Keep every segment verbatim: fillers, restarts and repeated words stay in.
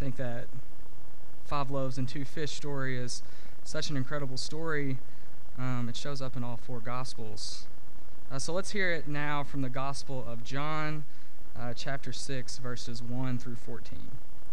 think that five loaves and two fish story is such an incredible story. Um, it shows up in all four Gospels. Uh, so let's hear it now from the Gospel of John, uh, chapter six, verses one through fourteen.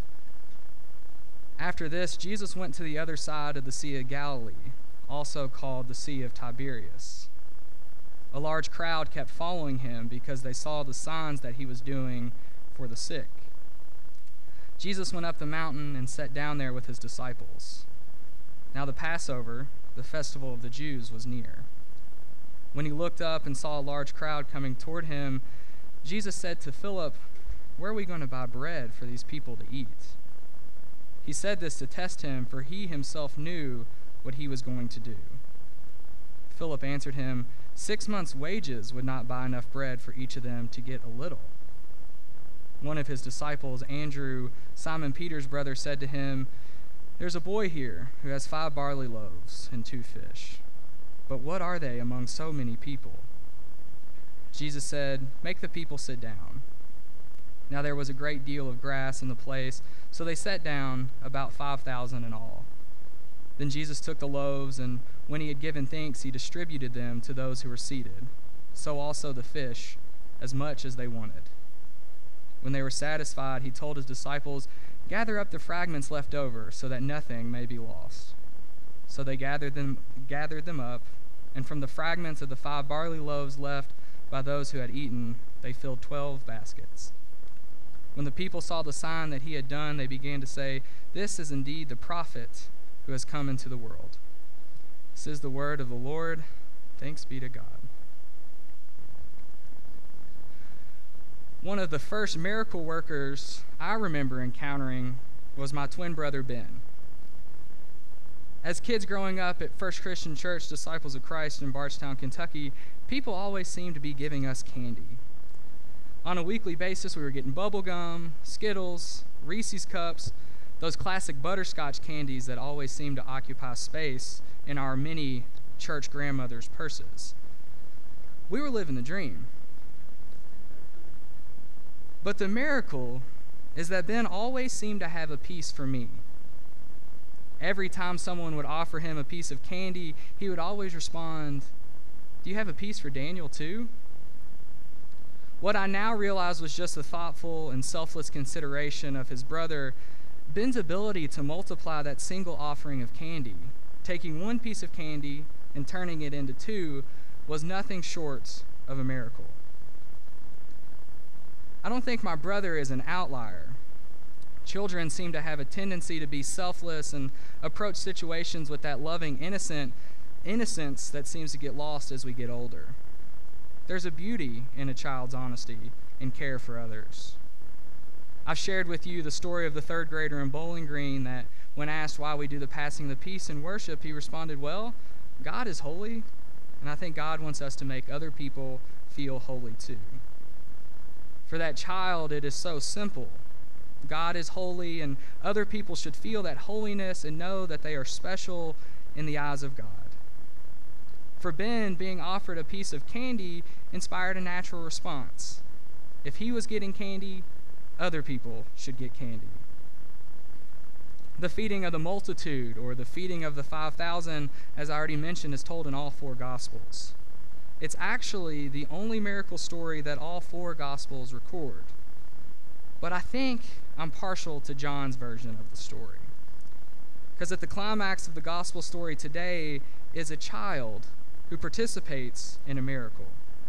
After this, Jesus went to the other side of the Sea of Galilee, also called the Sea of Tiberias. A large crowd kept following him because they saw the signs that he was doing for the sick. Jesus went up the mountain and sat down there with his disciples. Now the Passover, the festival of the Jews, was near. When he looked up and saw a large crowd coming toward him, Jesus said to Philip, "Where are we going to buy bread for these people to eat?" He said this to test him, for he himself knew what he was going to do. Philip answered him, Six months' wages would not buy enough bread for each of them to get a little. One of his disciples, Andrew, Simon Peter's brother, said to him, "There's a boy here who has five barley loaves and two fish. But what are they among so many people?" Jesus said, "Make the people sit down." Now there was a great deal of grass in the place, so they sat down, about five thousand in all. Then Jesus took the loaves, and when he had given thanks, he distributed them to those who were seated, so also the fish, as much as they wanted. When they were satisfied, he told his disciples, "Gather up the fragments left over, so that nothing may be lost." So they gathered them, gathered them up, and from the fragments of the five barley loaves left by those who had eaten, they filled twelve baskets. When the people saw the sign that he had done, they began to say, "This is indeed the prophet who has come into the world." This is the word of the Lord. Thanks be to God. One of the first miracle workers I remember encountering was my twin brother, Ben. As kids growing up at First Christian Church, Disciples of Christ in Bardstown, Kentucky, people always seemed to be giving us candy. On a weekly basis, we were getting bubble gum, Skittles, Reese's Cups, those classic butterscotch candies that always seem to occupy space in our many church grandmothers' purses. We were living the dream. But the miracle is that Ben always seemed to have a piece for me. Every time someone would offer him a piece of candy, he would always respond, "Do you have a piece for Daniel too?" What I now realize was just the thoughtful and selfless consideration of his brother. Ben's ability to multiply that single offering of candy, taking one piece of candy and turning it into two, was nothing short of a miracle. I don't think my brother is an outlier. Children seem to have a tendency to be selfless and approach situations with that loving, innocent innocence that seems to get lost as we get older. There's a beauty in a child's honesty and care for others. I've shared with you the story of the third grader in Bowling Green that when asked why we do the passing of the peace in worship, he responded, "Well, God is holy, and I think God wants us to make other people feel holy too." For that child, it is so simple. God is holy, and other people should feel that holiness and know that they are special in the eyes of God. For Ben, being offered a piece of candy inspired a natural response. If he was getting candy, other people should get candy. The feeding of the multitude, or the feeding of the five thousand, as I already mentioned, is told in all four Gospels. It's actually the only miracle story that all four Gospels record. But I think I'm partial to John's version of the story. Because at the climax of the Gospel story today is a child who participates in a miracle.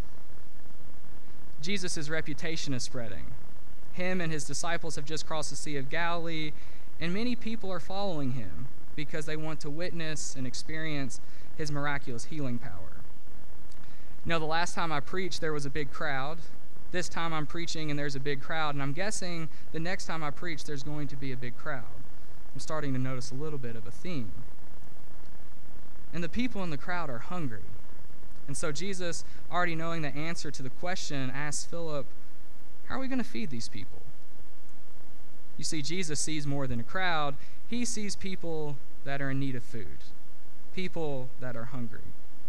Jesus' reputation is spreading. Him and his disciples have just crossed the Sea of Galilee, and many people are following him because they want to witness and experience his miraculous healing power. You know, the last time I preached, there was a big crowd. This time I'm preaching and there's a big crowd, and I'm guessing the next time I preach, there's going to be a big crowd. I'm starting to notice a little bit of a theme. And the people in the crowd are hungry. And so Jesus, already knowing the answer to the question, asks Philip, "How are we going to feed these people?" You see, Jesus sees more than a crowd. He sees people that are in need of food, people that are hungry.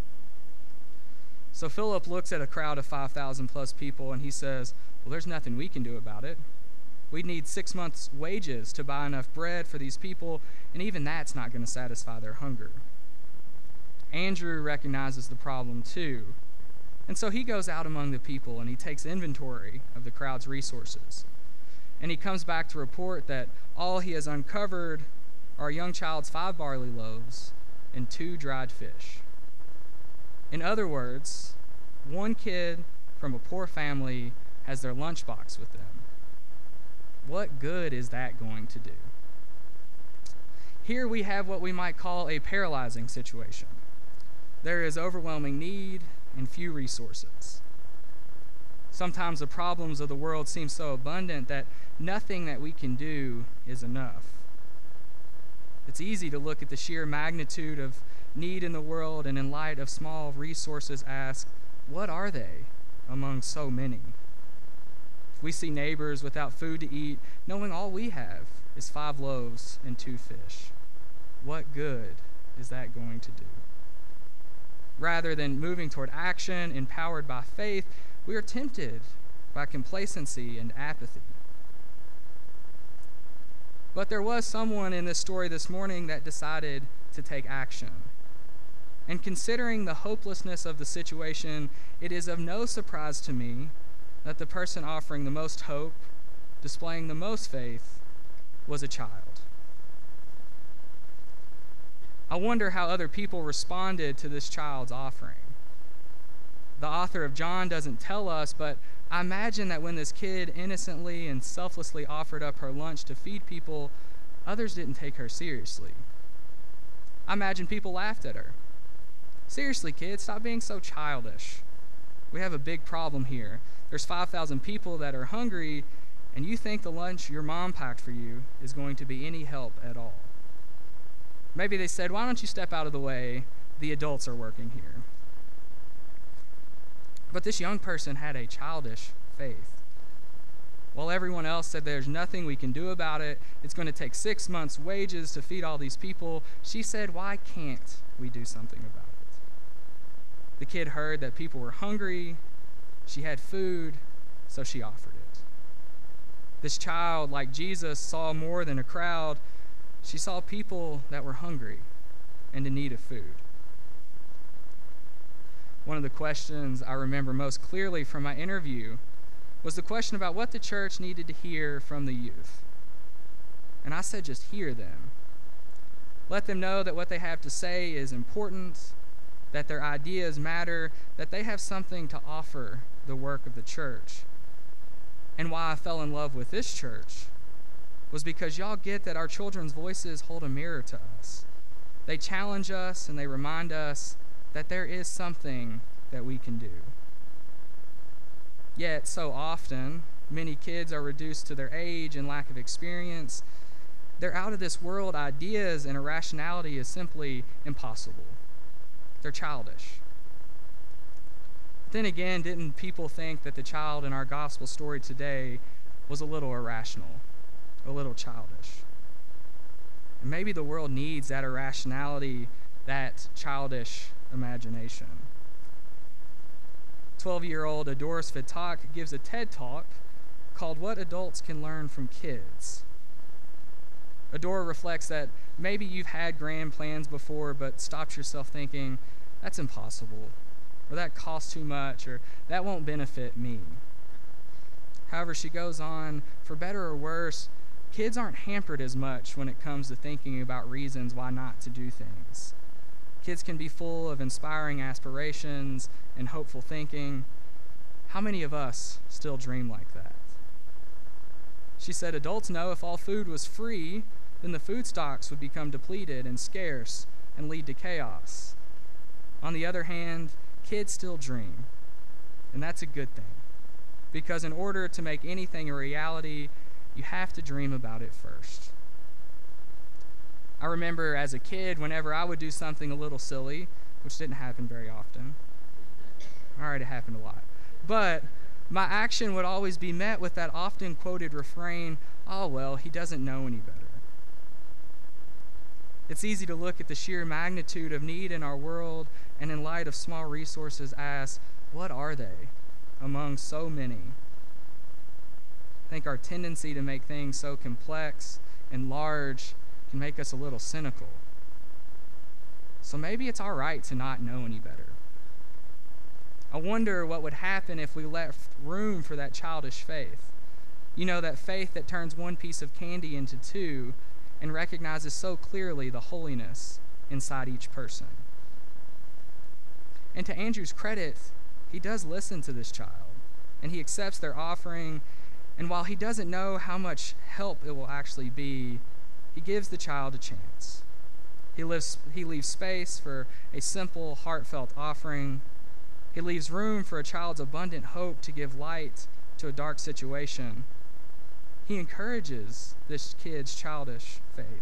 So Philip looks at a crowd of five thousand plus people and he says, "Well, there's nothing we can do about it. We'd need six months' wages to buy enough bread for these people, and even that's not going to satisfy their hunger. Andrew recognizes the problem too, and so he goes out among the people and he takes inventory of the crowd's resources. And he comes back to report that all he has uncovered are a young child's five barley loaves and two dried fish. In other words, one kid from a poor family has their lunchbox with them. What good is that going to do? Here we have what we might call a paralyzing situation. There is overwhelming need and few resources. Sometimes the problems of the world seem so abundant that nothing that we can do is enough. It's easy to look at the sheer magnitude of need in the world and in light of small resources ask, what are they among so many? If we see neighbors without food to eat, knowing all we have is five loaves and two fish, what good is that going to do? Rather than moving toward action empowered by faith, we are tempted by complacency and apathy. But there was someone in this story this morning that decided to take action. And considering the hopelessness of the situation, it is of no surprise to me that the person offering the most hope, displaying the most faith, was a child. I wonder how other people responded to this child's offering. The author of John doesn't tell us, but I imagine that when this kid innocently and selflessly offered up her lunch to feed people, others didn't take her seriously. I imagine people laughed at her. Seriously, kid, stop being so childish. We have a big problem here. There's five thousand people that are hungry, and you think the lunch your mom packed for you is going to be any help at all. Maybe they said, why don't you step out of the way? The adults are working here. But this young person had a childish faith. While everyone else said there's nothing we can do about it, it's going to take six months' wages to feed all these people, she said, why can't we do something about it? The kid heard that people were hungry, she had food, so she offered it. This child, like Jesus, saw more than a crowd. She saw people that were hungry and in need of food. One of the questions I remember most clearly from my interview was the question about what the church needed to hear from the youth. And I said, just hear them. Let them know that what they have to say is important, that their ideas matter, that they have something to offer the work of the church. And why I fell in love with this church was because y'all get that our children's voices hold a mirror to us. They challenge us and they remind us that there is something that we can do. Yet, so often, many kids are reduced to their age and lack of experience. Their out-of-this-world ideas and irrationality is simply impossible. They're childish. Then again, didn't people think that the child in our gospel story today was a little irrational, a little childish? And maybe the world needs that irrationality, that childish imagination. twelve-year-old Adoris Vitak gives a TED Talk called What Adults Can Learn from Kids. Adora reflects that maybe you've had grand plans before but stopped yourself thinking, that's impossible, or that costs too much, or that won't benefit me. However, she goes on, for better or worse, kids aren't hampered as much when it comes to thinking about reasons why not to do things. Kids can be full of inspiring aspirations and hopeful thinking. How many of us still dream like that? She said adults know if all food was free, then the food stocks would become depleted and scarce and lead to chaos. On the other hand, kids still dream, and that's a good thing, because in order to make anything a reality, you have to dream about it first. I remember as a kid, whenever I would do something a little silly, which didn't happen very often. All right, it happened a lot. But my action would always be met with that often quoted refrain, oh, well, he doesn't know any better. It's easy to look at the sheer magnitude of need in our world and in light of small resources ask, what are they among so many? I think our tendency to make things so complex and large can make us a little cynical. So maybe it's all right to not know any better. I wonder what would happen if we left room for that childish faith. You know, that faith that turns one piece of candy into two and recognizes so clearly the holiness inside each person. And to Andrew's credit, he does listen to this child, and he accepts their offering, and while he doesn't know how much help it will actually be, he gives the child a chance. He, lives, he leaves space for a simple, heartfelt offering. He leaves room for a child's abundant hope to give light to a dark situation. He encourages this kid's childish faith.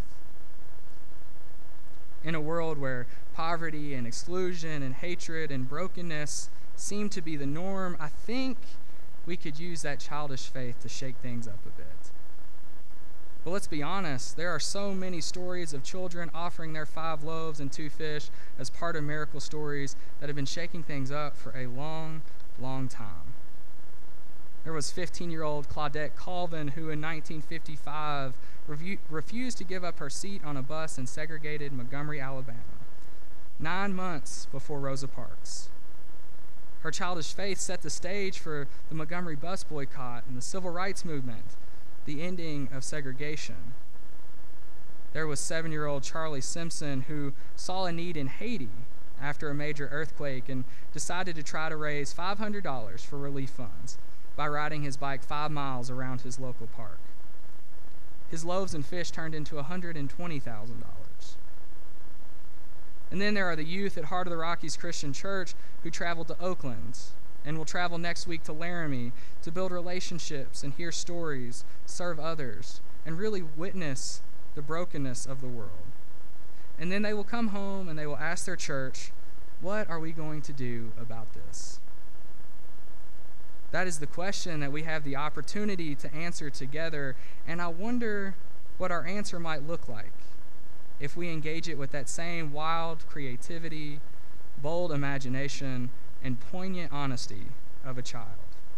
In a world where poverty and exclusion and hatred and brokenness seem to be the norm, I think we could use that childish faith to shake things up a bit. But let's be honest, there are so many stories of children offering their five loaves and two fish as part of miracle stories that have been shaking things up for a long, long time. There was fifteen-year-old Claudette Colvin, who in nineteen fifty-five revu- refused to give up her seat on a bus in segregated Montgomery, Alabama, nine months before Rosa Parks. Her childish faith set the stage for the Montgomery bus boycott and the civil rights movement, the ending of segregation. There was seven-year-old Charlie Simpson, who saw a need in Haiti after a major earthquake and decided to try to raise five hundred dollars for relief funds by riding his bike five miles around his local park. His loaves and fish turned into one hundred twenty thousand dollars. And then there are the youth at Heart of the Rockies Christian Church who traveled to Oakland and will travel next week to Laramie to build relationships and hear stories, serve others, and really witness the brokenness of the world. And then they will come home and they will ask their church, what are we going to do about this? That is the question that we have the opportunity to answer together, and I wonder what our answer might look like if we engage it with that same wild creativity, bold imagination, and poignant honesty of a child.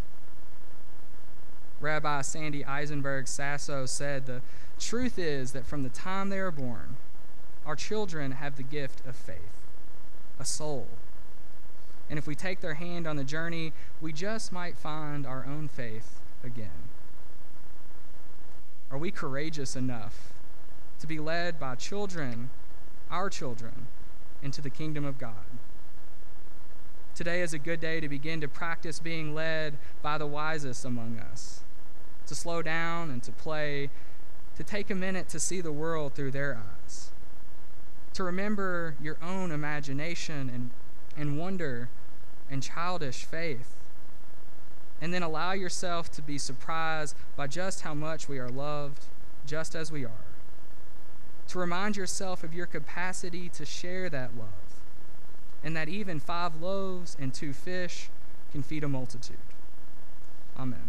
Rabbi Sandy Eisenberg Sasso said, the truth is that from the time they are born, our children have the gift of faith, a soul. And if we take their hand on the journey, we just might find our own faith again. Are we courageous enough to be led by children, our children, into the kingdom of God? Today is a good day to begin to practice being led by the wisest among us, to slow down and to play, to take a minute to see the world through their eyes, to remember your own imagination and, and wonder and childish faith, and then allow yourself to be surprised by just how much we are loved just as we are, to remind yourself of your capacity to share that love, and that even five loaves and two fish can feed a multitude. Amen.